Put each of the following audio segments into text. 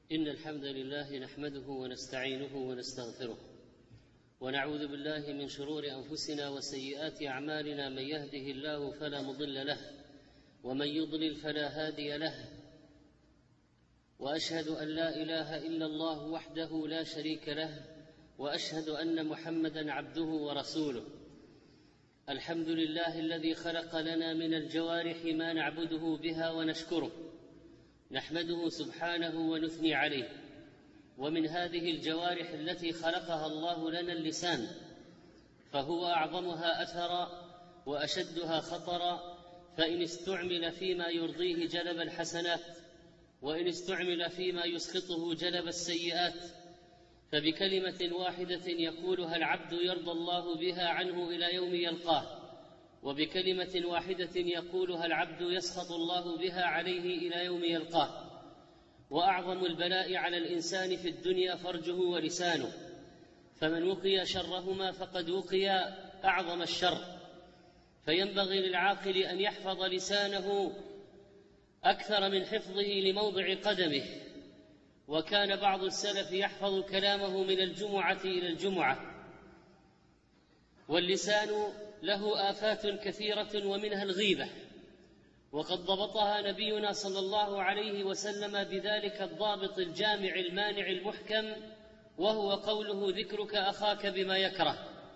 إن الحمد لله نحمده ونستعينه ونستغفره ونعوذ بالله من شرور أنفسنا وسيئات أعمالنا. من يهده الله فلا مضل له ومن يضلل فلا هادي له، وأشهد أن لا إله إلا الله وحده لا شريك له، وأشهد أن محمدًا عبده ورسوله. الحمد لله الذي خلق لنا من الجوارح ما نعبده بها ونشكره، نحمده سبحانه ونثني عليه. ومن هذه الجوارح التي خلقها الله لنا اللسان، فهو أعظمها أثرا وأشدها خطرا، فإن استعمل فيما يرضيه جلب الحسنات، وإن استعمل فيما يسخطه جلب السيئات. فبكلمة واحدة يقولها العبد يرضى الله بها عنه إلى يوم يلقاه، وبكلمة واحدة يقولها العبد يسخط الله بها عليه إلى يوم يلقاه. وأعظم البلاء على الإنسان في الدنيا فرجه ولسانه، فمن وقي شرهما فقد وقي أعظم الشر. فينبغي للعاقل أن يحفظ لسانه أكثر من حفظه لموضع قدمه. وكان بعض السلف يحفظ كلامه من الجمعة إلى الجمعة. واللسان له آفات كثيرة ومنها الغيبة، وقد ضبطها نبينا صلى الله عليه وسلم بذلك الضابط الجامع المانع المحكم، وهو قوله: ذكرك أخاك بما يكره.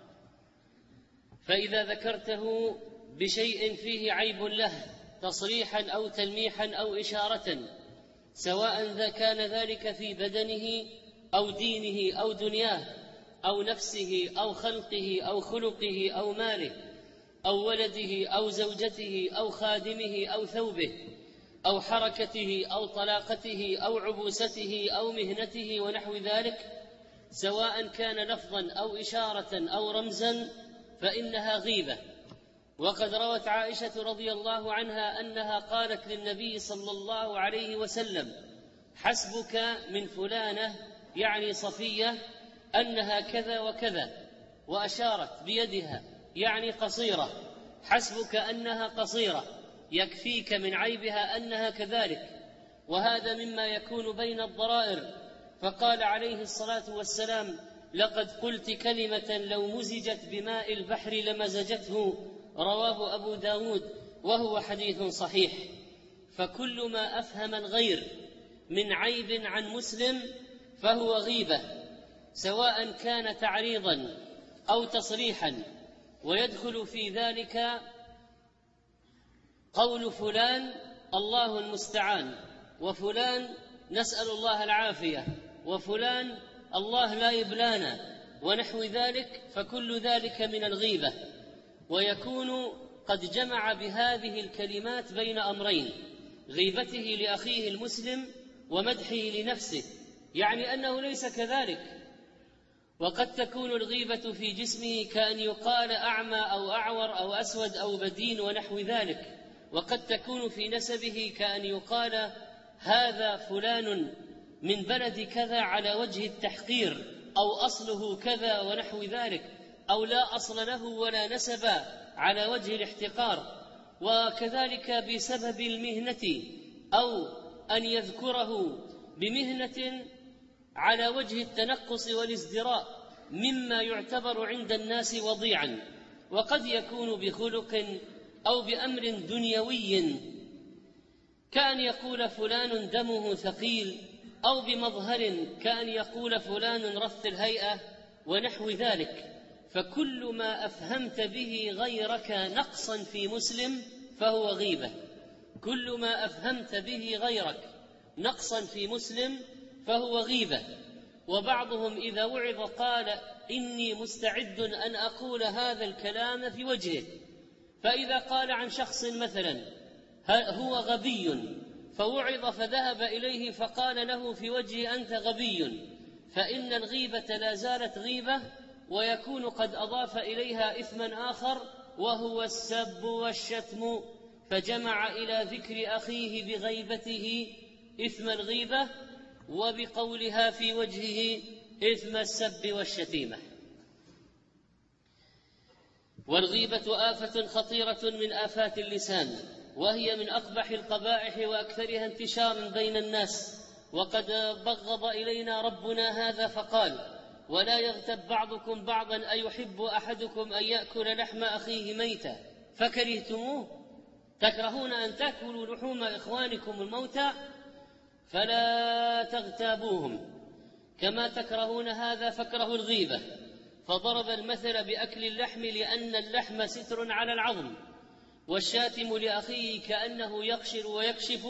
فإذا ذكرته بشيء فيه عيب له تصريحا أو تلميحا أو إشارة، سواء كان ذلك في بدنه أو دينه أو دنياه أو نفسه أو خلقه أو خلقه أو ماله أو ولده أو زوجته أو خادمه أو ثوبه أو حركته أو طلاقته أو عبوسته أو مهنته ونحو ذلك، سواء كان لفظا أو إشارة أو رمزا، فإنها غيبة. وقد روت عائشة رضي الله عنها أنها قالت للنبي صلى الله عليه وسلم: حسبك من فلانة، يعني صفية، أنها كذا وكذا، وأشارت بيدها يعني قصيرة. حسبك أنها قصيرة، يكفيك من عيبها أنها كذلك. وهذا مما يكون بين الضرائر. فقال عليه الصلاة والسلام: لقد قلت كلمة لو مزجت بماء البحر لمزجته. رواه أبو داود، وهو حديث صحيح. فكل ما أفهم الغير من عيب عن مسلم فهو غيبة، سواء كان تعريضا أو تصريحا. ويدخل في ذلك قول فلان الله المستعان، وفلان نسأل الله العافية، وفلان الله لا يبلانا، ونحو ذلك. فكل ذلك من الغيبة. ويكون قد جمع بهذه الكلمات بين أمرين: غيبته لأخيه المسلم ومدحه لنفسه، يعني أنه ليس كذلك. وقد تكون الغيبة في جسمه كأن يقال أعمى أو أعور أو أسود أو بدين ونحو ذلك. وقد تكون في نسبه كأن يقال هذا فلان من بلد كذا على وجه التحقير، أو أصله كذا ونحو ذلك، أو لا أصل له ولا نسب على وجه الاحتقار. وكذلك بسبب المهنة، أو أن يذكره بمهنة على وجه التنقص والازدراء مما يعتبر عند الناس وضيعا. وقد يكون بخلق أو بأمر دنيوي، كأن يقول فلان دمه ثقيل، أو بمظهر كأن يقول فلان رث الهيئة ونحو ذلك. فكل ما أفهمت به غيرك نقصا في مسلم فهو غيبة. كل ما أفهمت به غيرك نقصا في مسلم فهو غيبة. وبعضهم إذا وعظ قال: إني مستعد أن أقول هذا الكلام في وجهه. فإذا قال عن شخص مثلا هو غبي، فوعظ فذهب إليه فقال له في وجهه أنت غبي، فإن الغيبة لا زالت غيبة، ويكون قد أضاف إليها إثما آخر، وهو السب والشتم، فجمع إلى ذكر أخيه بغيبته إثم الغيبة، وبقولها في وجهه إثم السب والشتيمة. والغيبة آفة خطيرة من آفات اللسان، وهي من أقبح القبائح وأكثرها انتشارا بين الناس، وقد بغض إلينا ربنا هذا فقال: ولا يغتب بعضكم بعضا أيحب أحدكم أن يأكل لحم أخيه ميتا فكرهتموه. تكرهون أن تأكلوا لحوم إخوانكم الموتى فلا تغتابوهم، كما تكرهون هذا فاكرهوا الغيبة. فضرب المثل بأكل اللحم لأن اللحم ستر على العظم، والشاتم لأخيه كأنه يقشر ويكشف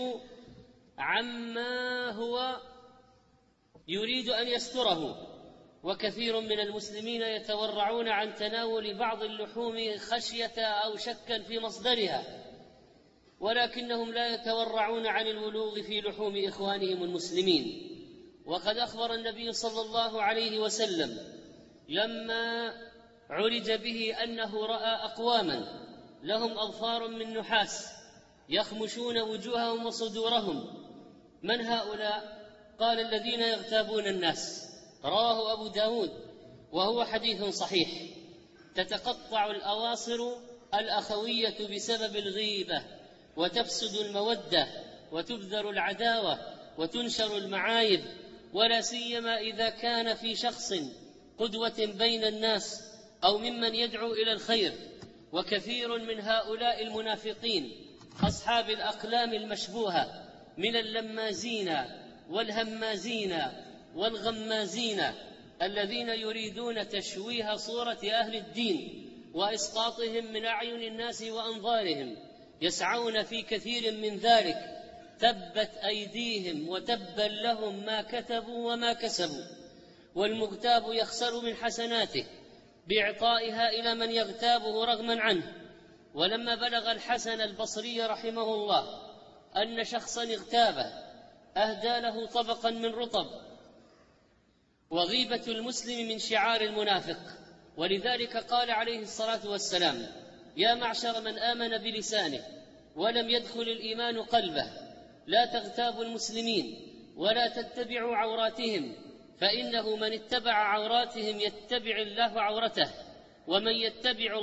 عما هو يريد أن يستره. وكثير من المسلمين يتورعون عن تناول بعض اللحوم خشية أو شكا في مصدرها، ولكنهم لا يتورعون عن الولوغ في لحوم إخوانهم المسلمين. وقد أخبر النبي صلى الله عليه وسلم لما عرج به أنه رأى أقواما لهم أظفار من نحاس يخمشون وجوههم وصدورهم: من هؤلاء؟ قال: الذين يغتابون الناس. رواه أبو داود وهو حديث صحيح. تتقطع الأواصر الأخوية بسبب الغيبة، وتفسد المودة، وتبذر العداوة، وتنشر المعايب، ولا سيما إذا كان في شخص قدوة بين الناس أو ممن يدعو إلى الخير. وكثير من هؤلاء المنافقين أصحاب الأقلام المشبوهة من اللمازين والهمازين والغمازين الذين يريدون تشويه صورة أهل الدين وإسقاطهم من أعين الناس وأنظارهم، يسعون في كثير من ذلك. تبت أيديهم وتبا لهم ما كتبوا وما كسبوا. والمغتاب يخسر من حسناته بإعطائها إلى من يغتابه رغما عنه. ولما بلغ الحسن البصري رحمه الله أن شخصا اغتابه أهدى له طبقا من رطب. وغيبة المسلم من شعار المنافق، ولذلك قال عليه الصلاة والسلام: يا معشر من آمن بلسانه ولم يدخل الإيمان قلبه، لا تغتابوا المسلمين ولا تتبعوا عوراتهم، فإنه من اتبع عوراتهم يتبع الله عورته، ومن يتبع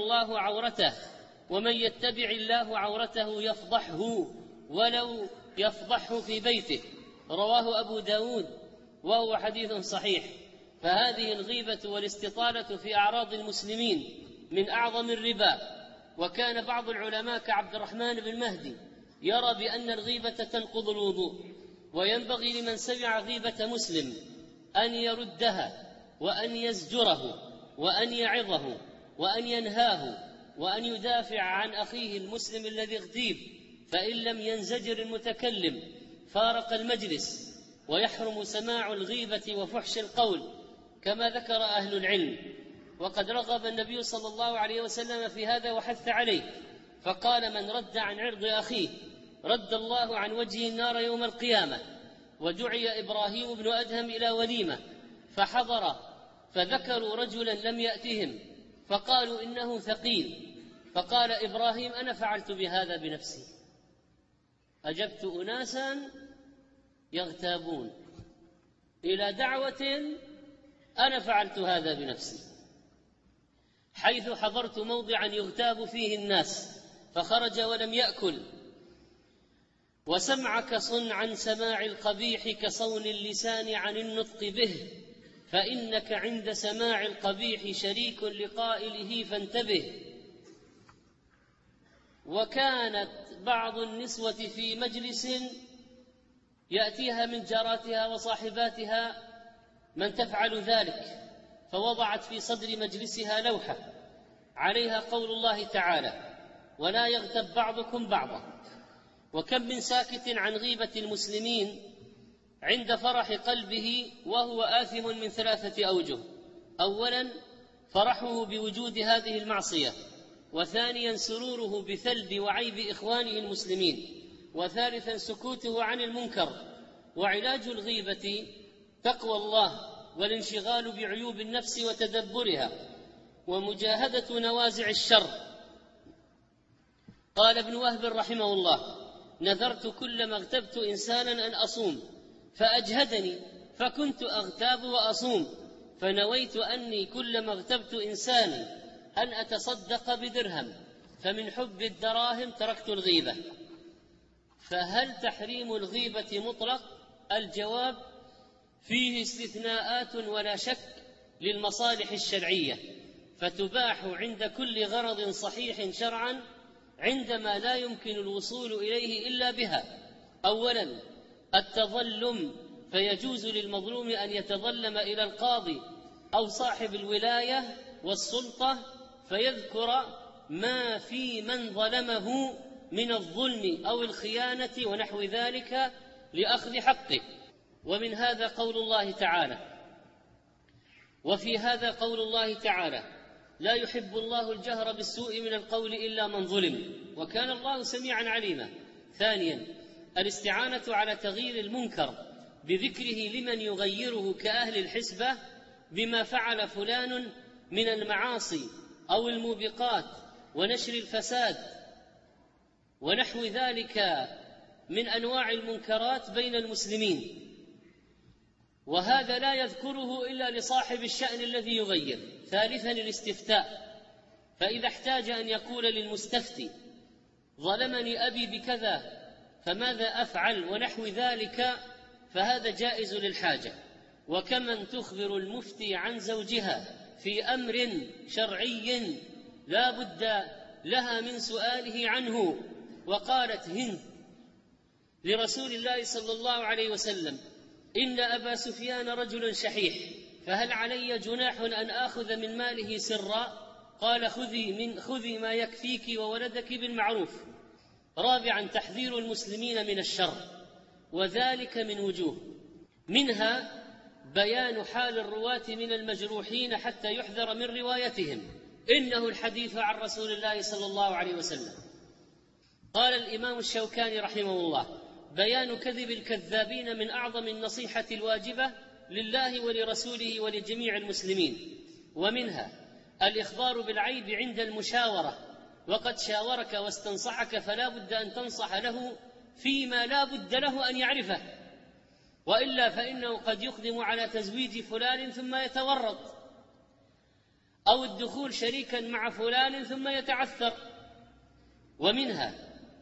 الله عورته يفضحه ولو يفضحه في بيته. رواه أبو داود وهو حديث صحيح. فهذه الغيبة والاستطالة في أعراض المسلمين من أعظم الربا. وكان بعض العلماء كعبد الرحمن بن مهدي يرى بأن الغيبة تنقض الوضوء، وينبغي لمن سمع غيبة مسلم أن يردها وأن يزجره وأن يعظه وأن ينهاه وأن يدافع عن أخيه المسلم الذي اغتيب، فإن لم ينزجر المتكلم فارق المجلس، ويحرم سماع الغيبة وفحش القول كما ذكر أهل العلم. وقد رغب النبي صلى الله عليه وسلم في هذا وحث عليه، فقال: من رد عن عرض أخيه رد الله عن وجهه النار يوم القيامة. ودعي إبراهيم بن أدهم إلى وليمة فحضر، فذكروا رجلا لم يأتهم فقالوا إنه ثقيل، فقال إبراهيم: أنا فعلت بهذا بنفسي، أجبت أناسا يغتابون إلى دعوة أنا فعلت هذا بنفسي، حيث حضرت موضعا يغتاب فيه الناس فخرج ولم يأكل. وسمعك صن عن سماع القبيح كصون اللسان عن النطق به، فإنك عند سماع القبيح شريك لقائله فانتبه. وكانت بعض النسوة في مجلس يأتيها من جاراتها وصاحباتها من تفعل ذلك، فوضعت في صدر مجلسها لوحة عليها قول الله تعالى: ولا يغتب بعضكم بعضا. وكم من ساكت عن غيبة المسلمين عند فرح قلبه وهو آثم من 3 أوجه: أولا فرحه بوجود هذه المعصية، وثانيا سروره بثلب وعيب إخوانه المسلمين، وثالثا سكوته عن المنكر. وعلاج الغيبة تقوى الله والانشغال بعيوب النفس وتدبرها ومجاهدة نوازع الشر. قال ابن وهب رحمه الله: نذرت كلما اغتبت إنسانا أن أصوم فأجهدني فكنت أغتاب وأصوم، فنويت أني كلما اغتبت إنسانا أن أتصدق بدرهم، فمن حب الدراهم تركت الغيبة. فهل تحريم الغيبة مطلق الجواب فيه استثناءات ولا شك للمصالح الشرعية، فتباح عند كل غرض صحيح شرعا عندما لا يمكن الوصول إليه إلا بها. أولا التظلم، فيجوز للمظلوم أن يتظلم إلى القاضي أو صاحب الولاية والسلطة فيذكر ما في من ظلمه من الظلم أو الخيانة ونحو ذلك لأخذ حقه. ومن هذا قول الله تعالى، وفي هذا قول الله تعالى: لا يحب الله الجهر بالسوء من القول إلا من ظلم وكان الله سميعا عليما. ثانيا الاستعانة على تغيير المنكر بذكره لمن يغيره كأهل الحسبة بما فعل فلان من المعاصي أو الموبقات ونشر الفساد ونحو ذلك من أنواع المنكرات بين المسلمين، وهذا لا يذكره إلا لصاحب الشأن الذي يغير. ثالثا الاستفتاء، فإذا احتاج أن يقول للمستفتي: ظلمني أبي بكذا فماذا أفعل ونحو ذلك، فهذا جائز للحاجة. وكمن تخبر المفتي عن زوجها في أمر شرعي لا بد لها من سؤاله عنه. وقالت هند لرسول الله صلى الله عليه وسلم: إن أبا سفيان رجل شحيح، فهل علي جناح أن آخذ من ماله سرا؟ قال: خذي ما يكفيك وولدك بالمعروف. رابعا تحذير المسلمين من الشر، وذلك من وجوه، منها بيان حال الرواة من المجروحين حتى يحذر من روايتهم، إنه الحديث عن رسول الله صلى الله عليه وسلم. قال الإمام الشوكاني رحمه الله: بيان كذب الكذابين من أعظم النصيحة الواجبة لله ولرسوله ولجميع المسلمين. ومنها الإخبار بالعيب عند المشاورة، وقد شاورك واستنصحك فلا بد أن تنصح له فيما لا بد له أن يعرفه، وإلا فإنه قد يقدم على تزويج فلان ثم يتورط، أو الدخول شريكا مع فلان ثم يتعثر. ومنها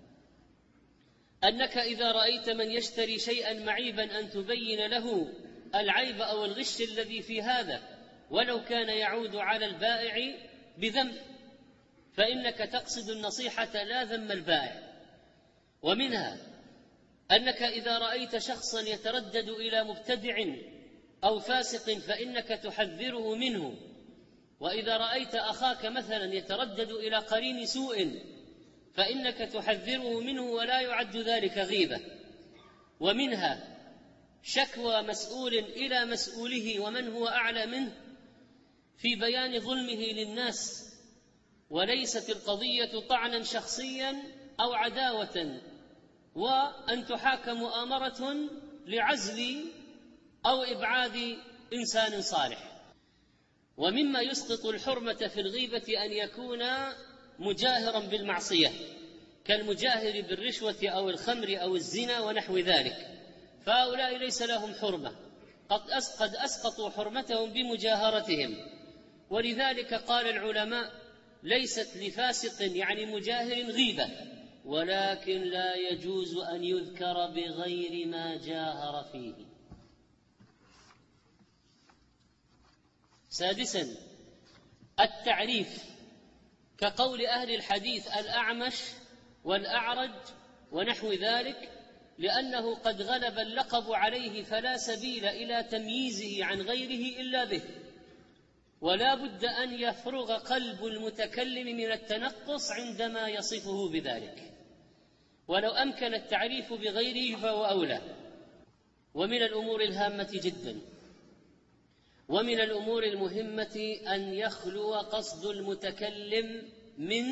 أنك إذا رأيت من يشتري شيئا معيبا أن تبين له العيب أو الغش الذي في هذا، ولو كان يعود على البائع بذنب، فإنك تقصد النصيحة لا ذم البائع. ومنها أنك إذا رأيت شخصا يتردد إلى مبتدع أو فاسق فإنك تحذره منه، وإذا رأيت أخاك مثلا يتردد إلى قرين سوء فإنك تحذره منه ولا يعد ذلك غيبة. ومنها شكوى مسؤول إلى مسؤوله ومن هو أعلى منه في بيان ظلمه للناس، وليست القضية طعنا شخصيا أو عداوة، وأن تحاكم مؤامرة لعزل أو إبعاد إنسان صالح. ومما يسقط الحرمة في الغيبة أن يكون مجاهرا بالمعصية، كالمجاهر بالرشوة أو الخمر أو الزنا ونحو ذلك، فهؤلاء ليس لهم حرمة، قد أسقطوا حرمتهم بمجاهرتهم. ولذلك قال العلماء: ليست لفاسق يعني مجاهر غيبة، ولكن لا يجوز أن يذكر بغير ما جاهر فيه. سادسا التعريف، كقول أهل الحديث الأعمش والأعرج ونحو ذلك، لأنه قد غلب اللقب عليه فلا سبيل إلى تمييزه عن غيره إلا به، ولا بد أن يفرغ قلب المتكلم من التنقص عندما يصفه بذلك، ولو أمكن التعريف بغيره فهو أولى. ومن الأمور الهامة جدا ومن الأمور المهمة أن يخلو قصد المتكلم من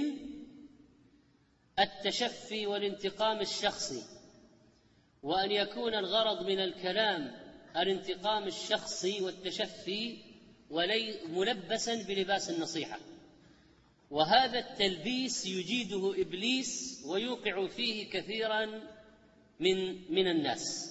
التشفي والانتقام الشخصي، وأن يكون الغرض من الكلام الانتقام الشخصي والتشفي ملبسا بلباس النصيحة، وهذا التلبيس يجيده إبليس ويوقع فيه كثيرا من الناس.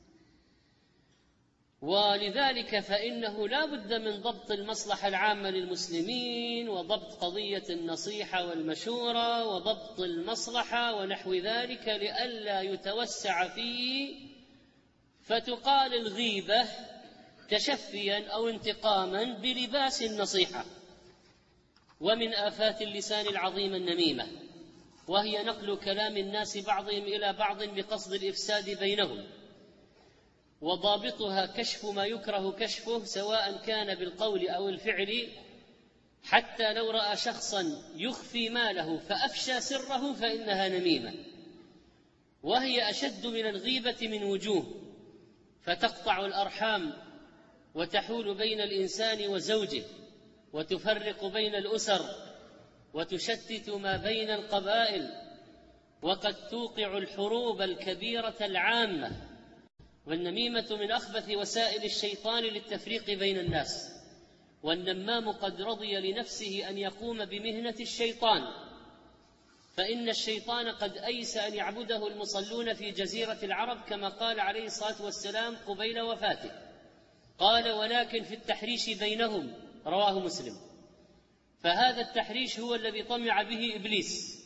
ولذلك فإنه لا بد من ضبط المصلحة العامة للمسلمين، وضبط قضية النصيحة والمشورة، وضبط المصلحة ونحو ذلك، لئلا يتوسع فيه فتقال الغيبة تشفيا أو انتقاما بلباس النصيحة. ومن آفات اللسان العظيمة النميمة، وهي نقل كلام الناس بعضهم إلى بعض بقصد الإفساد بينهم، وضابطها كشف ما يكره كشفه سواء كان بالقول أو الفعل، حتى لو رأى شخصا يخفي ماله فأفشى سره فإنها نميمة، وهي أشد من الغيبة من وجوه، فتقطع الأرحام وتحول بين الإنسان وزوجه، وتفرق بين الأسر، وتشتت ما بين القبائل، وقد توقع الحروب الكبيرة العامة. والنميمة من أخبث وسائل الشيطان للتفريق بين الناس، والنمام قد رضي لنفسه أن يقوم بمهنة الشيطان، فإن الشيطان قد أيس أن يعبده المصلون في جزيرة العرب، كما قال عليه الصلاة والسلام قبيل وفاته، قال: ولكن في التحريش بينهم، رواه مسلم. فهذا التحريش هو الذي طمع به إبليس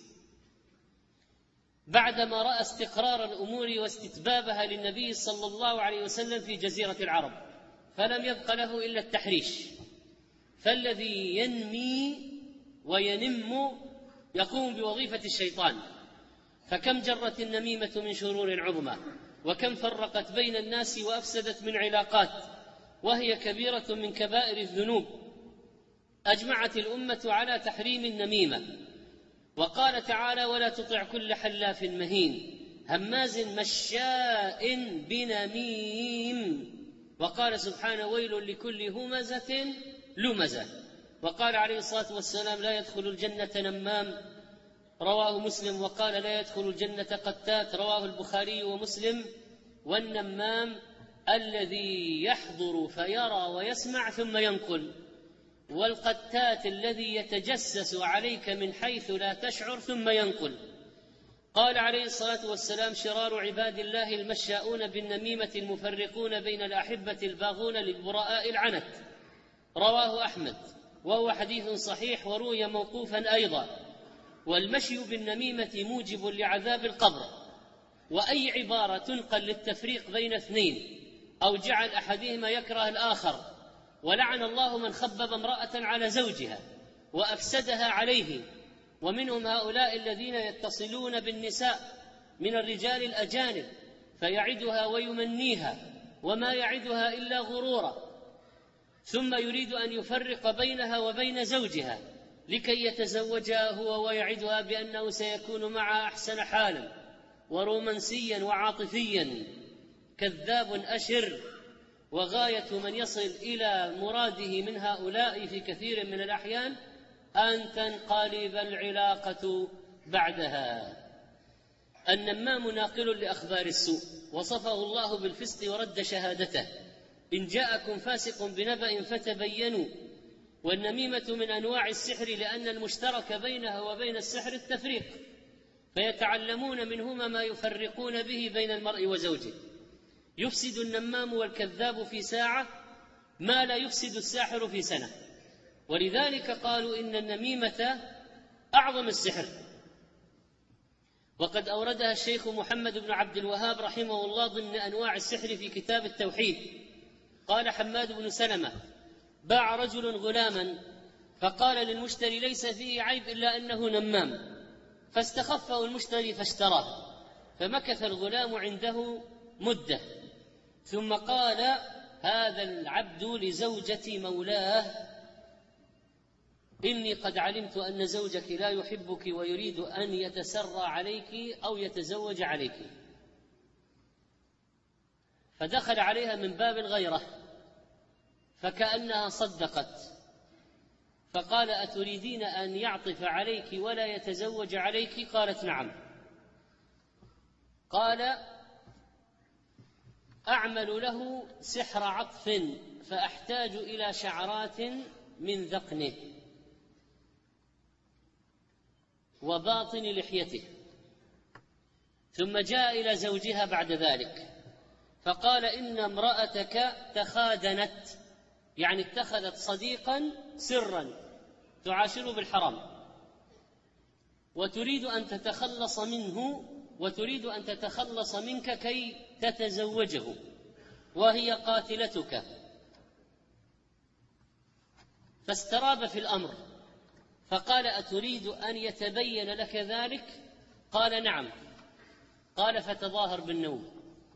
بعدما رأى استقرار الأمور واستتبابها للنبي صلى الله عليه وسلم في جزيرة العرب، فلم يبق له إلا التحريش. فالذي ينمي وينم يقوم بوظيفة الشيطان. فكم جرت النميمة من شرور عظمى، وكم فرقت بين الناس وأفسدت من علاقات، وهي كبيرة من كبائر الذنوب. أجمعت الأمة على تحريم النميمة، وقال تعالى: ولا تطع كل حلاف مهين هماز مشاء بنميم. وقال سبحانه: ويل لكل همزة لمزة. وقال عليه الصلاة والسلام: لا يدخل الجنة نمام، رواه مسلم. وقال: لا يدخل الجنة قتات، رواه البخاري ومسلم. والنمام الذي يحضر فيرى ويسمع ثم ينقل، والقتات الذي يتجسس عليك من حيث لا تشعر ثم ينقل. قال عليه الصلاة والسلام: شرار عباد الله المشاؤون بالنميمة المفرقون بين الأحبة الباغون للبراء العنت، رواه أحمد، وهو حديث صحيح، وروي موقوفا أيضا. والمشي بالنميمة موجب لعذاب القبر، وأي عبارة تنقل للتفريق بين اثنين أو جعل أحدهما يكره الآخر. ولعن الله من خبب امرأة على زوجها وأفسدها عليه. ومنهم هؤلاء الذين يتصلون بالنساء من الرجال الأجانب فيعدها ويمنيها، وما يعدها إلا غرورا، ثم يريد أن يفرق بينها وبين زوجها لكي يتزوجها هو، ويعدها بأنه سيكون معها أحسن حالا ورومانسيا وعاطفيا. كذاب أشر. وغاية من يصل إلى مراده من هؤلاء في كثير من الأحيان أن تنقلب العلاقة بعدها. النمام ناقل لأخبار السوء، وصفه الله بالفسق ورد شهادته: إن جاءكم فاسق بنبأ فتبينوا. والنميمة من أنواع السحر، لأن المشترك بينها وبين السحر التفريق، فيتعلمون منهما ما يفرقون به بين المرء وزوجه. يفسد النمام والكذاب في ساعة ما لا يفسد الساحر في سنة. ولذلك قالوا إن النميمة أعظم السحر. وقد أوردها الشيخ محمد بن عبد الوهاب رحمه الله ضمن أنواع السحر في كتاب التوحيد. قال حماد بن سلمة: باع رجل غلاما فقال للمشتري: ليس فيه عيب إلا أنه نمام، فاستخفه المشتري فاشتراه، فمكث الغلام عنده مدة، ثم قال: هذا العبد لزوجة مولاه، إني قد علمت أن زوجك لا يحبك ويريد أن يتسرى عليك أو يتزوج عليك. فدخل عليها من باب الغيرة، فكأنها صدقت، فقال: أتريدين أن يعطف عليك ولا يتزوج عليك؟ قالت: نعم. قال: أعمل له سحر عطف، فأحتاج إلى شعرات من ذقنه وباطن لحيته. ثم جاء إلى زوجها بعد ذلك فقال: إن امرأتك تخادنت، يعني اتخذت صديقا سرا تعاشر بالحرام، وتريد أن تتخلص منه، وتريد أن تتخلص منك كي تتزوجه، وهي قاتلتك. فاستراب في الأمر فقال: أتريد أن يتبين لك ذلك؟ قال: نعم. قال: فتظاهر بالنوم.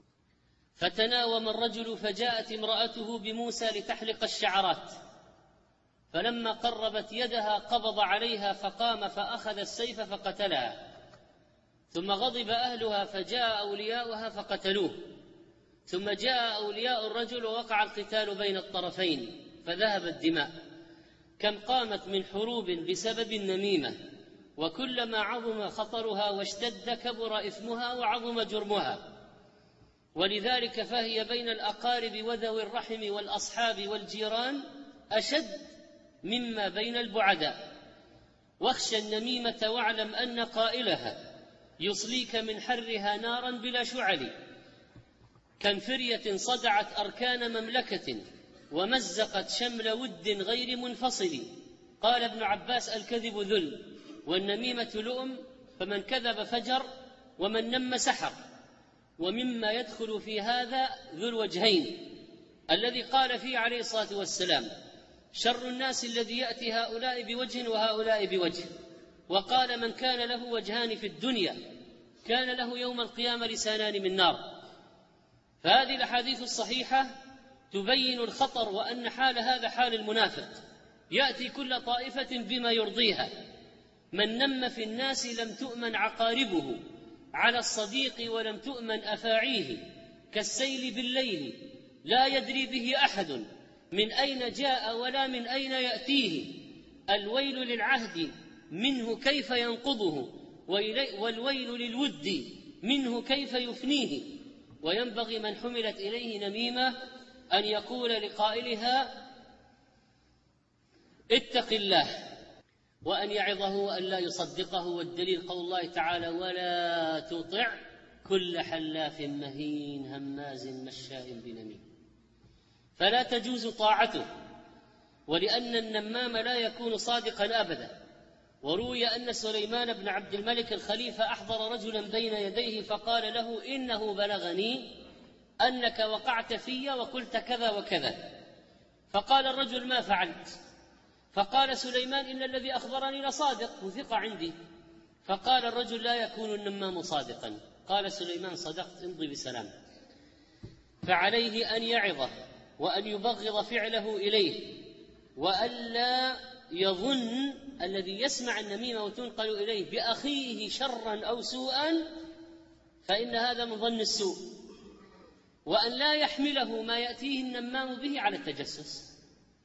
فتناوم الرجل فجاءت امرأته بموسى لتحلق الشعرات، فلما قربت يدها قبض عليها فقام فأخذ السيف فقتلها، ثم غضب أهلها فجاء أولياؤها فقتلوه، ثم جاء أولياء الرجل ووقع القتال بين الطرفين فذهبت دماء. كم قامت من حروب بسبب النميمة، وكلما عظم خطرها واشتد كبر إثمها وعظم جرمها. ولذلك فهي بين الأقارب وذوي الرحم والأصحاب والجيران أشد مما بين البعداء. واخشى النميمة واعلم أن قائلها يصليك من حرها نارا بلا شعل، كم فرية صدعت أركان مملكة ومزقت شمل ود غير منفصل. قال ابن عباس: الكذب ذل، والنميمة لؤم، فمن كذب فجر ومن نم سحر. ومما يدخل في هذا ذو الوجهين الذي قال فيه عليه الصلاة والسلام: شر الناس الذي يأتي هؤلاء بوجه وهؤلاء بوجه. وقال: من كان له وجهان في الدنيا كان له يوم القيامة لسانان من نار. فهذه الأحاديث الصحيحة تبين الخطر، وأن حال هذا حال المنافق، يأتي كل طائفة بما يرضيها. من نم في الناس لم تؤمن عقاربه، على الصديق ولم تؤمن أفاعيه، كالسيل بالليل لا يدري به أحد من أين جاء ولا من أين يأتيه. الويل للعهد منه كيف ينقضه، والويل للود منه كيف يفنيه. وينبغي من حملت إليه نميمة أن يقول لقائلها: اتق الله، وأن يعظه وأن لا يصدقه. والدليل قول الله تعالى: ولا تطع كل حلاف مهين هماز مشاء بنميم. فلا تجوز طاعته، ولأن النمام لا يكون صادقا أبدا. وروي أن سليمان بن عبد الملك الخليفة أحضر رجلا بين يديه فقال له: إنه بلغني أنك وقعت في وقلت كذا وكذا. فقال الرجل: ما فعلت؟ فقال سليمان: إن الذي أخبرني لصادق وثق عندي. فقال الرجل: لا يكون النمام صادقا. قال سليمان: صدقت، امضي بسلام. فعليه أن يعظه وأن يبغض فعله إليه، وألا يظن الذي يسمع النميمة وتنقل إليه بأخيه شرا أو سوءا، فإن هذا من ظن السوء. وأن لا يحمله ما يأتيه النمام به على التجسس،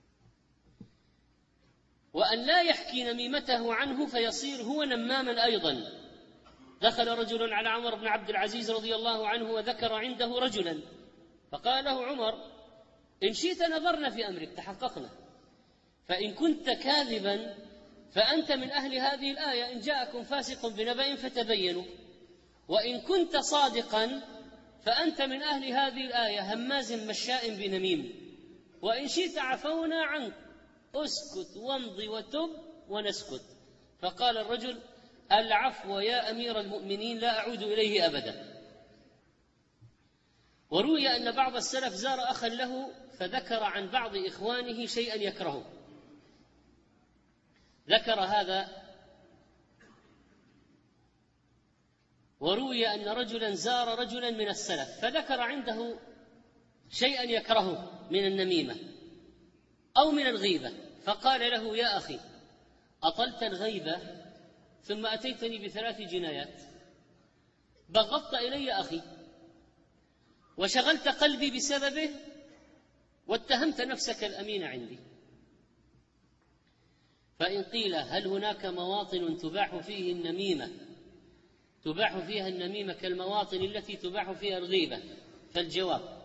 وأن لا يحكي نميمته عنه فيصير هو نماما أيضا. دخل رجل على عمر بن عبد العزيز رضي الله عنه وذكر عنده رجلا، فقال له عمر: إن شئت نظرنا في أمرك تحققنا، فإن كنت كاذبا فأنت من أهل هذه الآية: إن جاءكم فاسق بنبأ فتبينوا. وإن كنت صادقا فأنت من أهل هذه الآية: هماز مشاء بنميم. وإن شئت عفونا عنك، اسكت وامضي وتب ونسكت. فقال الرجل: العفو يا أمير المؤمنين، لا أعود إليه أبدا. وروي أن بعض السلف زار أخا له فذكر عن بعض إخوانه شيئا يكرهه. ذكر هذا. وروي أن رجلا زار رجلا من السلف فذكر عنده شيئا يكرهه من النميمة أو من الغيبة، فقال له: يا أخي، أطلت الغيبة ثم أتيتني ب3 جنايات، بغضت إلي أخي وشغلت قلبي بسببه واتهمت نفسك الأمين عندي. فإن قيل: هل هناك مواطن تباح فيه النميمة تباح فيها النميمة كالمواطن التي تباح فيها الغيبة؟ فالجواب: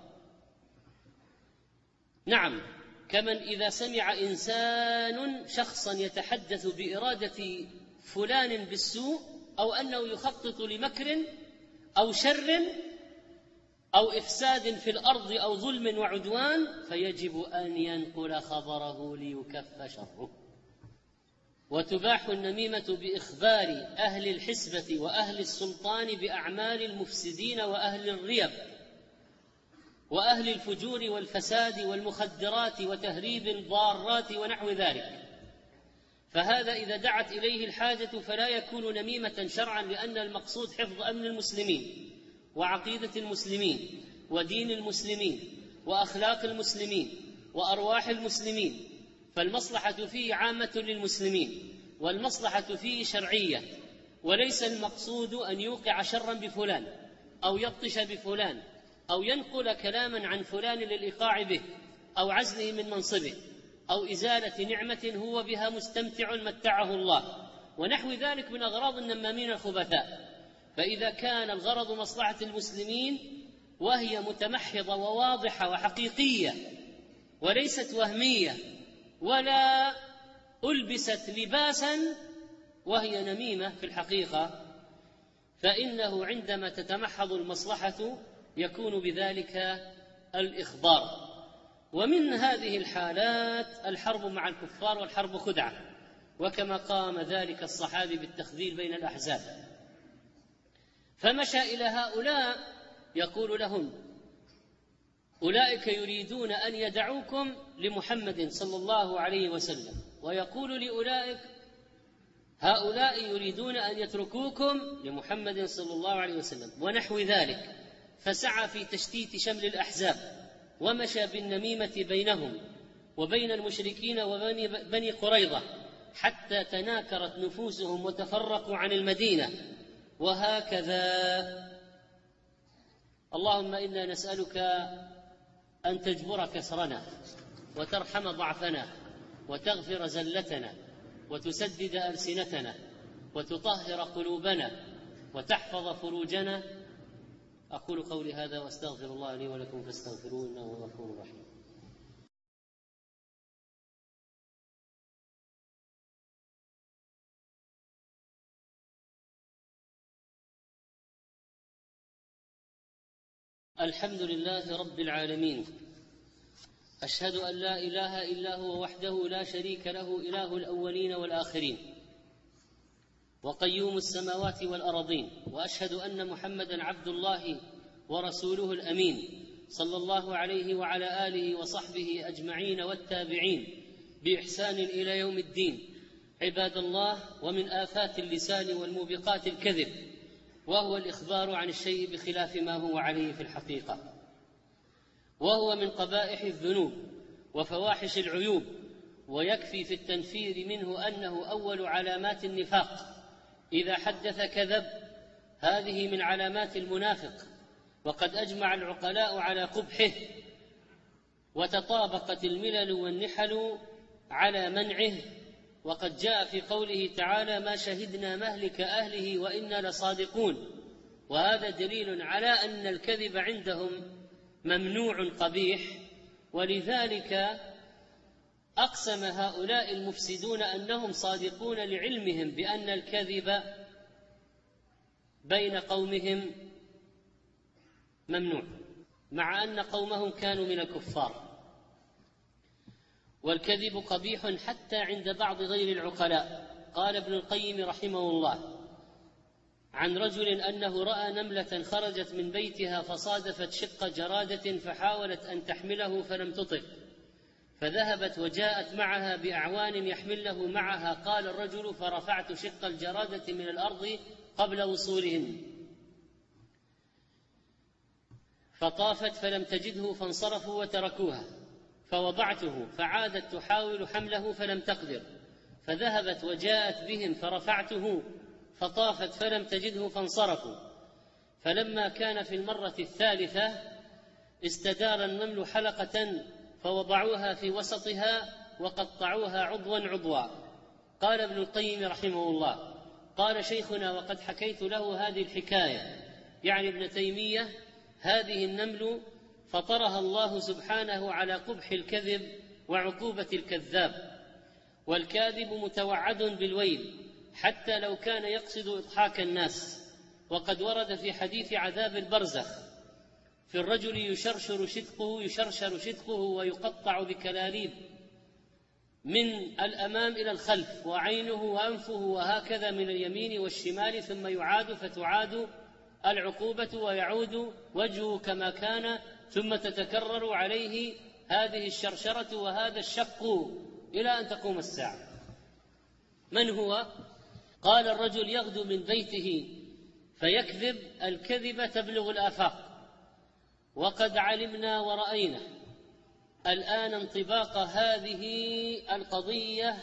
نعم، كمن إذا سمع إنسان شخصا يتحدث بإرادة فلان بالسوء، أو أنه يخطط لمكر أو شر أو إفساد في الأرض أو ظلم وعدوان، فيجب أن ينقل خبره ليكف شره. وتباح النميمة بإخبار أهل الحسبة وأهل السلطان بأعمال المفسدين وأهل الريب، وأهل الفجور والفساد والمخدرات وتهريب الضارات ونحو ذلك. فهذا إذا دعت إليه الحاجة فلا يكون نميمة شرعا، لأن المقصود حفظ أمن المسلمين وعقيدة المسلمين ودين المسلمين وأخلاق المسلمين وأرواح المسلمين، فالمصلحة فيه عامة للمسلمين والمصلحة فيه شرعية، وليس المقصود أن يوقع شرا بفلان أو يبطش بفلان أو ينقل كلاما عن فلان للإيقاع به أو عزله من منصبه أو إزالة نعمة هو بها مستمتع متعه الله ونحو ذلك من أغراض النمامين الخبثاء. فإذا كان الغرض مصلحة المسلمين وهي متمحضة وواضحة وحقيقية وليست وهمية ولا ألبست لباسا وهي نميمة في الحقيقة، فإنه عندما تتمحض المصلحة يكون بذلك الإخبار. ومن هذه الحالات الحرب مع الكفار، والحرب خدعة، وكما قام ذلك الصحابي بالتخذيل بين الأحزاب، فمشى إلى هؤلاء يقول لهم: أولئك يريدون أن يدعوكم لمحمد صلى الله عليه وسلم، ويقول لأولئك: هؤلاء يريدون أن يتركوكم لمحمد صلى الله عليه وسلم ونحو ذلك. فسعى في تشتيت شمل الأحزاب ومشى بالنميمة بينهم وبين المشركين وبني قريظة حتى تناكرت نفوسهم وتفرقوا عن المدينة. وهكذا اللهم إنا نسألك أن تجبر كسرنا وترحم ضعفنا وتغفر زلتنا وتسدد ألسنتنا وتطهر قلوبنا وتحفظ فروجنا. أقول قولي هذا وأستغفر الله لي ولكم فاستغفروه إنه هو الغفور الرحيم. الحمد لله رب العالمين، أشهد أن لا إله إلا هو وحده لا شريك له، إله الأولين والآخرين وقيوم السماوات والأرضين، وأشهد أن محمدًا عبد الله ورسوله الأمين صلى الله عليه وعلى آله وصحبه أجمعين والتابعين بإحسان إلى يوم الدين. عباد الله، ومن آفات اللسان والموبقات الكذب، وهو الإخبار عن الشيء بخلاف ما هو عليه في الحقيقة، وهو من قبائح الذنوب وفواحش العيوب، ويكفي في التنفير منه أنه أول علامات النفاق. إذا حدث كذب، هذه من علامات المنافق، وقد أجمع العقلاء على قبحه، وتطابقت الملل والنحل على منعه. وقد جاء في قوله تعالى: ما شهدنا مهلك أهله وإنا لصادقون. وهذا دليل على أن الكذب عندهم ممنوع قبيح، ولذلك أقسم هؤلاء المفسدون أنهم صادقون لعلمهم بأن الكذب بين قومهم ممنوع، مع أن قومهم كانوا من الكفار. والكذب قبيح حتى عند بعض غير العقلاء. قال ابن القيم رحمه الله عن رجل أنه رأى نملة خرجت من بيتها فصادفت شق جرادة فحاولت أن تحمله فلم تطق، فذهبت وجاءت معها بأعوان يحمله معها. قال الرجل: فرفعت شق الجرادة من الأرض قبل وصولهن، فطافت فلم تجده فانصرفوا وتركوها، فوضعته فعادت تحاول حمله فلم تقدر، فذهبت وجاءت بهم فرفعته فطافت فلم تجده فانصرفوا، فلما كان في المرة الثالثة استدار النمل حلقة فوضعوها في وسطها وقطعوها عضوا عضوا. قال ابن القيم رحمه الله: قال شيخنا وقد حكيت له هذه الحكاية، يعني ابن تيمية: هذه النمل فطرها الله سبحانه على قبح الكذب وعقوبة الكذاب، والكاذب متوعد بالويل حتى لو كان يقصد إضحاك الناس. وقد ورد في حديث عذاب البرزخ في الرجل يشرشر شدقه ويقطع بكلاليب من الأمام إلى الخلف، وعينه وأنفه وهكذا من اليمين والشمال، ثم يعاد فتعاد العقوبة ويعود وجهه كما كان ثم تتكرر عليه هذه الشرشرة وهذا الشق إلى أن تقوم الساعة. من هو؟ قال: الرجل يغدو من بيته فيكذب الكذب تبلغ الآفاق، وقد علمنا ورأينا الآن انطباق هذه القضية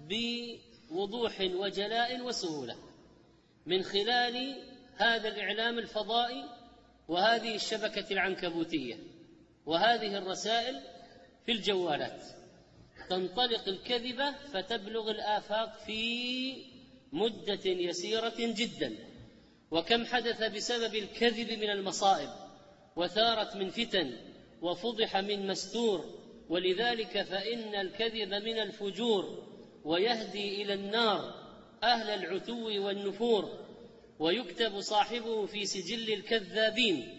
بوضوح وجلاء وسهولة من خلال هذا الإعلام الفضائي وهذه الشبكة العنكبوتية وهذه الرسائل في الجوالات. تنطلق الكذبة فتبلغ الآفاق في مدة يسيرة جدا. وكم حدث بسبب الكذب من المصائب، وثارت من فتن، وفضح من مستور. ولذلك فإن الكذب من الفجور، ويهدي إلى النار أهل العتو والنفور، ويكتب صاحبه في سجل الكذابين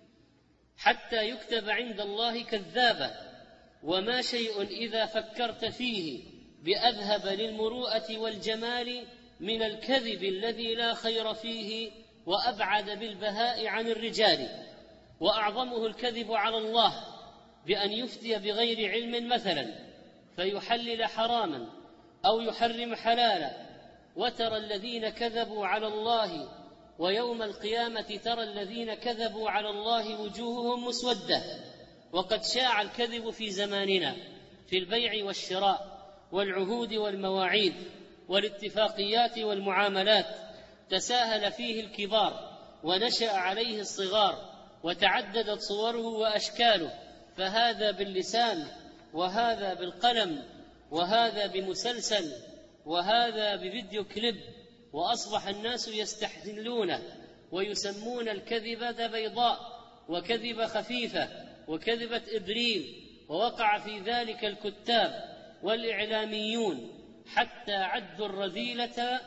حتى يكتب عند الله كذابا. وما شيء إذا فكرت فيه بأذهب للمروءة والجمال من الكذب الذي لا خير فيه، وأبعد بالبهاء عن الرجال. وأعظمه الكذب على الله بأن يفتي بغير علم مثلا فيحلل حراما أو يحرم حلالا. وترى الذين كذبوا على الله ويوم القيامة ترى الذين كذبوا على الله وجوههم مسودة. وقد شاع الكذب في زماننا في البيع والشراء والعهود والمواعيد والاتفاقيات والمعاملات، تساهل فيه الكبار ونشأ عليه الصغار، وتعددت صوره وأشكاله، فهذا باللسان، وهذا بالقلم، وهذا بمسلسل، وهذا بفيديو كليب. وأصبح الناس يستحلونه ويسمون الكذبة بيضاء، وكذبة خفيفة، وكذبة إبريل. ووقع في ذلك الكتاب والإعلاميون حتى عدوا الرذيلة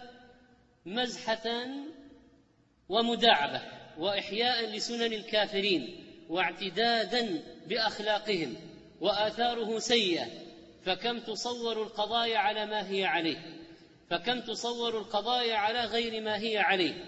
مزحة ومداعبة وإحياء لسنن الكافرين واعتدادا بأخلاقهم، وآثاره سيئة. فكم تصور القضايا على ما هي عليه، فكم تصور القضايا على غير ما هي عليه.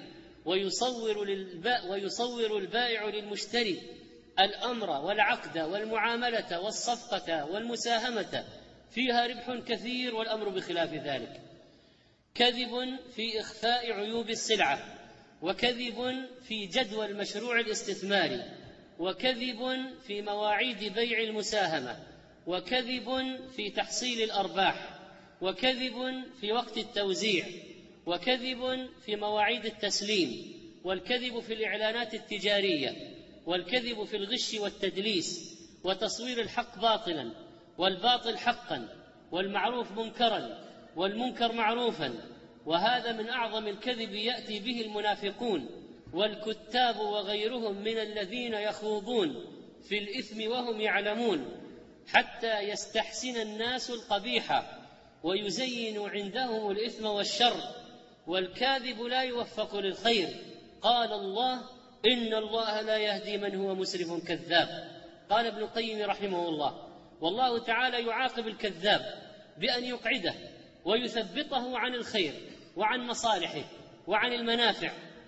ويصور البائع للمشتري الأمر والعقد والمعاملة والصفقة والمساهمة فيها ربح كثير، والأمر بخلاف ذلك. كذب في إخفاء عيوب السلعة، وكذب في جدوى المشروع الاستثماري، وكذب في مواعيد بيع المساهمة، وكذب في تحصيل الأرباح، وكذب في وقت التوزيع، وكذب في مواعيد التسليم، والكذب في الإعلانات التجارية، والكذب في الغش والتدليس، وتصوير الحق باطلا والباطل حقا، والمعروف منكرا والمنكر معروفا. وهذا من أعظم الكذب يأتي به المنافقون والكتاب وغيرهم من الذين يخوضون في الإثم وهم يعلمون، حتى يستحسن الناس القبيح ويزين عندهم الإثم والشر. والكاذب لا يوفق للخير. قال الله: إن الله لا يهدي من هو مسرف كذاب. قال ابن القيم رحمه الله: والله تعالى يعاقب الكذاب بأن يقعده ويثبطه عن الخير وعن مصالحه وعن المنافع،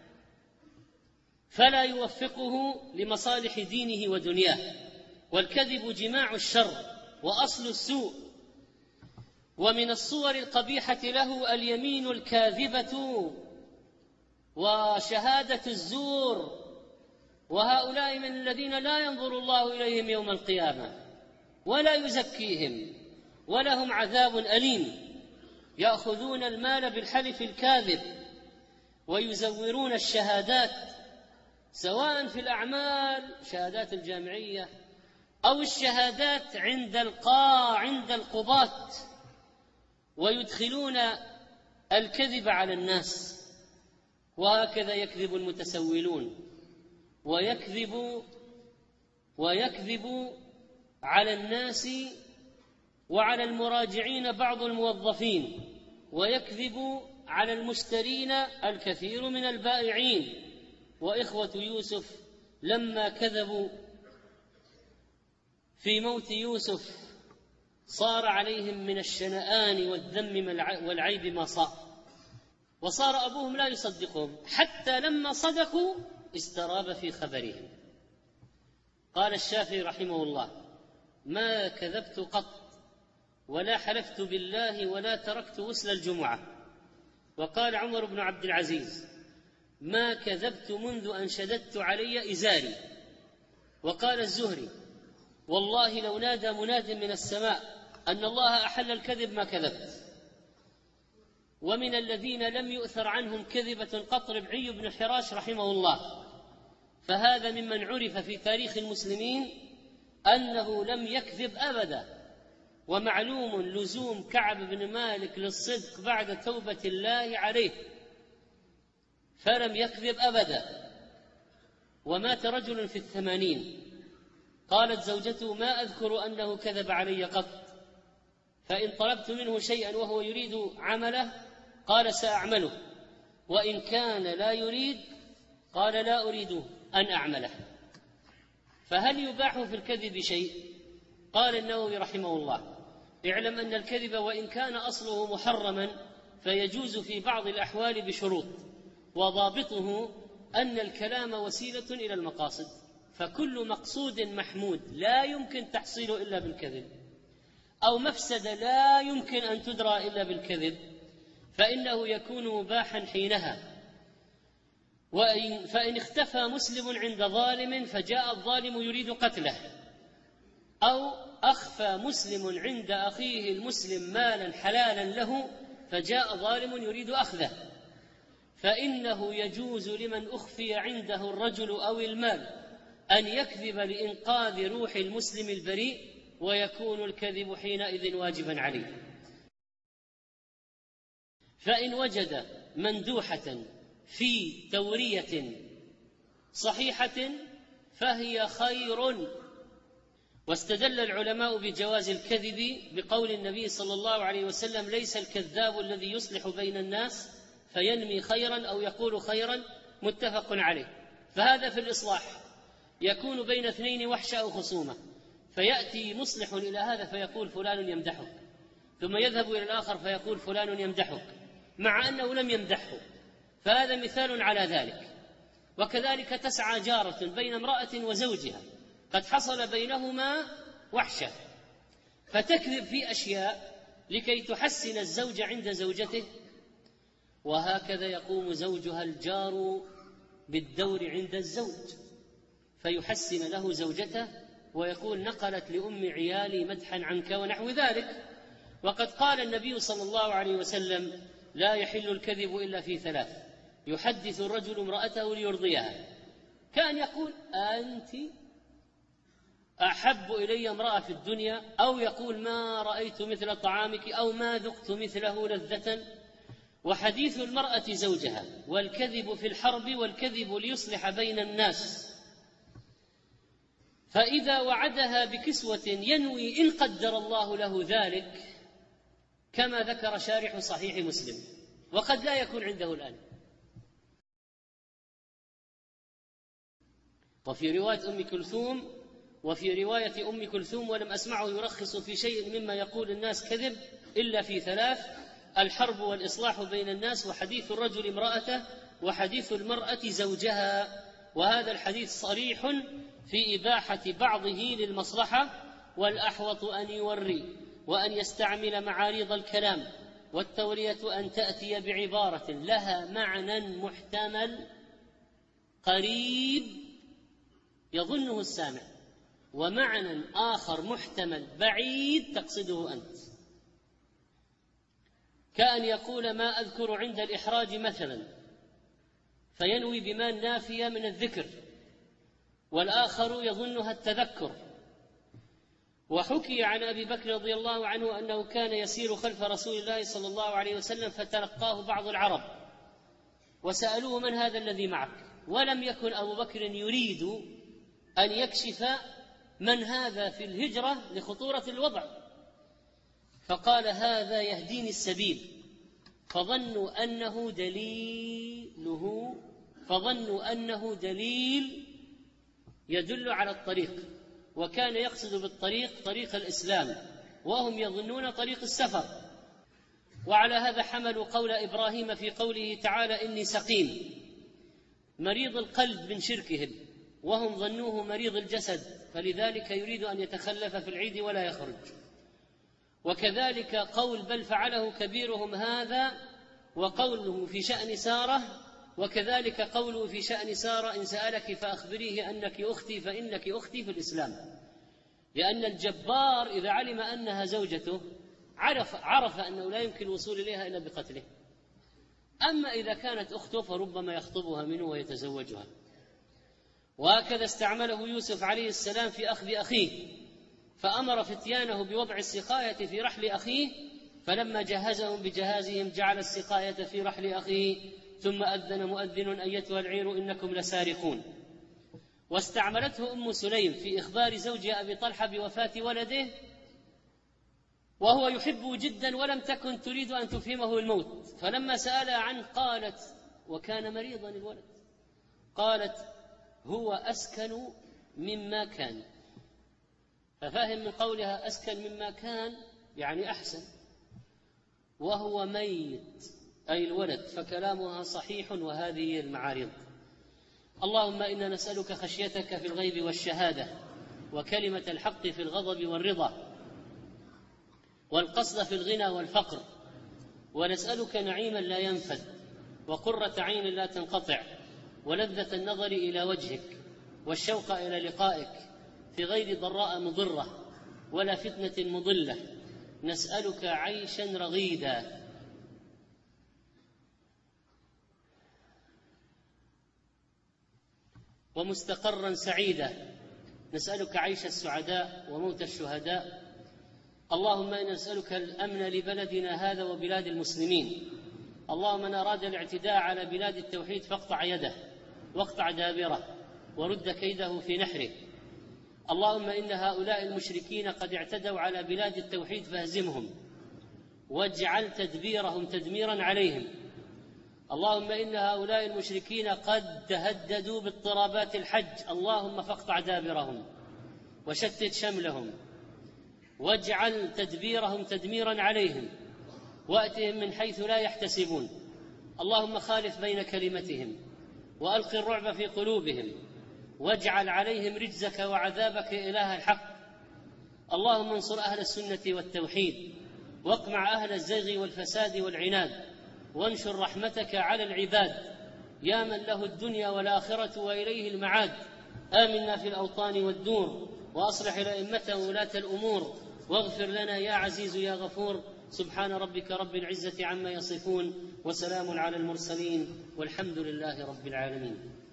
فلا يوفقه لمصالح دينه ودنياه. والكذب جماع الشر وأصل السوء. ومن الصور القبيحة له اليمين الكاذبة وشهادة الزور، وهؤلاء من الذين لا ينظر الله إليهم يوم القيامة ولا يزكيهم، ولهم عذاب أليم. يأخذون المال بالحلف الكاذب، ويزورون الشهادات، سواء في الأعمال شهادات الجامعية أو الشهادات عند القضاة، ويدخلون الكذب على الناس. وهكذا يكذب المتسولون، ويكذب على الناس وعلى المراجعين بعض الموظفين، ويكذب على المشترين الكثير من البائعين. وإخوة يوسف لما كذبوا في موت يوسف صار عليهم من الشنآن والذم والعيب ما صار، وصار أبوهم لا يصدقهم، حتى لما صدقوا استراب في خبرهم. قال الشافعي رحمه الله: ما كذبت قط، ولا حلفت بالله، ولا تركت غسل الجمعة. وقال عمر بن عبد العزيز: ما كذبت منذ أن شددت علي إزاري. وقال الزهري: والله لو نادى مناد من السماء أن الله أحل الكذب ما كذبت. ومن الذين لم يؤثر عنهم كذبة قط ربعي بن حراش رحمه الله، فهذا ممن عرف في تاريخ المسلمين أنه لم يكذب أبدا. ومعلوم لزوم كعب بن مالك للصدق بعد توبة الله عليه، فلم يكذب أبدا. ومات رجل في 80، قالت زوجته: ما أذكر أنه كذب علي قط، فإن طلبت منه شيئا وهو يريد عمله قال سأعمله، وإن كان لا يريد قال لا أريد أن أعمله. فهل يباح في الكذب شيء؟ قال النووي رحمه الله: اعلم أن الكذب وإن كان أصله محرما فيجوز في بعض الأحوال بشروط، وضابطه أن الكلام وسيلة إلى المقاصد، فكل مقصود محمود لا يمكن تحصيله إلا بالكذب، أو مفسدة لا يمكن أن تدرى إلا بالكذب، فإنه يكون مباحا حينها. فإن اختفى مسلم عند ظالم فجاء الظالم يريد قتله، أو أخفى مسلم عند أخيه المسلم مالا حلالا له فجاء ظالم يريد أخذه، فإنه يجوز لمن أخفي عنده الرجل أو المال أن يكذب لإنقاذ روح المسلم البريء، ويكون الكذب حينئذ واجبا عليه. فإن وجد مندوحة في تورية صحيحة فهي خير. واستدل العلماء بجواز الكذب بقول النبي صلى الله عليه وسلم: ليس الكذاب الذي يصلح بين الناس فينمي خيرا أو يقول خيرا، متفق عليه. فهذا في الإصلاح يكون بين اثنين وحشة أو خصومة، فيأتي مصلح إلى هذا فيقول فلان يمدحك، ثم يذهب إلى الآخر فيقول فلان يمدحك مع أنه لم يمدحه، فهذا مثال على ذلك. وكذلك تسعى جارة بين امرأة وزوجها قد حصل بينهما وحشة، فتكذب في أشياء لكي تحسن الزوج عند زوجته، وهكذا يقوم زوجها الجار بالدور عند الزوج فيحسن له زوجته ويقول: نقلت لأم عيالي مدحا عنك ونحو ذلك. وقد قال النبي صلى الله عليه وسلم: لا يحل الكذب إلا في ثلاث: يحدث الرجل امرأته ليرضيها، كان يقول أنت أحب إلي امرأة في الدنيا، أو يقول ما رأيت مثل طعامك، أو ما ذقت مثله لذة. وحديث المرأة زوجها، والكذب في الحرب، والكذب ليصلح بين الناس. فإذا وعدها بكسوة ينوي إن قدر الله له ذلك، كما ذكر شارح صحيح مسلم، وقد لا يكون عنده الآن. وفي رواية أم كلثوم ولم أسمعه يرخص في شيء مما يقول الناس كذب إلا في ثلاث: الحرب والإصلاح بين الناس، وحديث الرجل امرأته، وحديث المرأة زوجها. وهذا الحديث صريح في إباحة بعضه للمصلحة، والأحوط أن يوري وأن يستعمل معاريض الكلام. والتورية أن تأتي بعبارة لها معنى محتمل قريب يظنه السامع، ومعنى آخر محتمل بعيد تقصده أنت، كأن يقول ما أذكر عند الإحراج مثلا، فينوي بما النافية من الذكر، والآخر يظنها التذكر. وحكي عن أبي بكر رضي الله عنه أنه كان يسير خلف رسول الله صلى الله عليه وسلم فتلقاه بعض العرب وسألوه: من هذا الذي معك؟ ولم يكن أبو بكر يريد أن يكشف من هذا في الهجرة لخطورة الوضع، فقال: هذا يهديني السبيل. فظنوا أنه دليل يدل على الطريق، وكان يقصد بالطريق طريق الإسلام، وهم يظنون طريق السفر. وعلى هذا حملوا قول إبراهيم في قوله تعالى: إني سقيم، مريض القلب من شركهم وهم ظنوه مريض الجسد، فلذلك يريد أن يتخلف في العيد ولا يخرج. وكذلك قول بل فعله كبيرهم هذا، وقوله في شأن سارة، وكذلك قوله في شأن سارة إن سألك فأخبريه أنك أختي فإنك أختي في الإسلام، لأن الجبار إذا علم أنها زوجته عرف أنه لا يمكن الوصول إليها إلا بقتله. أما إذا كانت أخته فربما يخطبها منه ويتزوجها. وهكذا استعمله يوسف عليه السلام في أخذ أخيه، فأمر فتيانه بوضع السقاية في رحل أخيه، فلما جهزهم بجهازهم جعل السقاية في رحل أخيه، ثم أذن مؤذن أيتها العير إنكم لسارقون. واستعملته أم سليم في إخبار زوجها أبي طلحة بوفاة ولده وهو يحبه جدا، ولم تكن تريد أن تفهمه الموت، فلما سألها عنه قالت وكان مريضا الولد، قالت هو أسكن مما كان، ففهم من قولها أسكن مما كان يعني أحسن، وهو ميت أي الولد، فكلامها صحيح وهذه هي المعارض. اللهم إنا نسألك خشيتك في الغيب والشهادة، وكلمة الحق في الغضب والرضا، والقصد في الغنى والفقر، ونسألك نعيما لا ينفد، وقرة عين لا تنقطع، ولذة النظر إلى وجهك، والشوق إلى لقائك في غير ضراء مضرة ولا فتنة مضلة. نسألك عيشا رغيدا ومستقرا سعيدا، نسألك عيش السعداء وموت الشهداء. اللهم إنا نسألك الأمن لبلدنا هذا وبلاد المسلمين. اللهم من أراد الاعتداء على بلاد التوحيد فاقطع يده واقطع دابره ورد كيده في نحره. اللهم إن هؤلاء المشركين قد اعتدوا على بلاد التوحيد فاهزمهم واجعل تدبيرهم تدميرا عليهم. اللهم إن هؤلاء المشركين قد تهددوا باضطرابات الحج، اللهم فاقطع دابرهم وشتت شملهم واجعل تدبيرهم تدميرا عليهم، وأتهم من حيث لا يحتسبون. اللهم خالف بين كلمتهم وألق الرعب في قلوبهم، واجعل عليهم رجزك وعذابك إله الحق. اللهم انصر أهل السنة والتوحيد، واقمع أهل الزيغ والفساد والعناد، وانشر رحمتك على العباد يا من له الدنيا والآخرة وإليه المعاد. آمنا في الأوطان والدور، وأصلح الأئمة وولاة الأمور، واغفر لنا يا عزيز يا غفور. سبحان ربك رب العزة عما يصفون، وسلام على المرسلين، والحمد لله رب العالمين.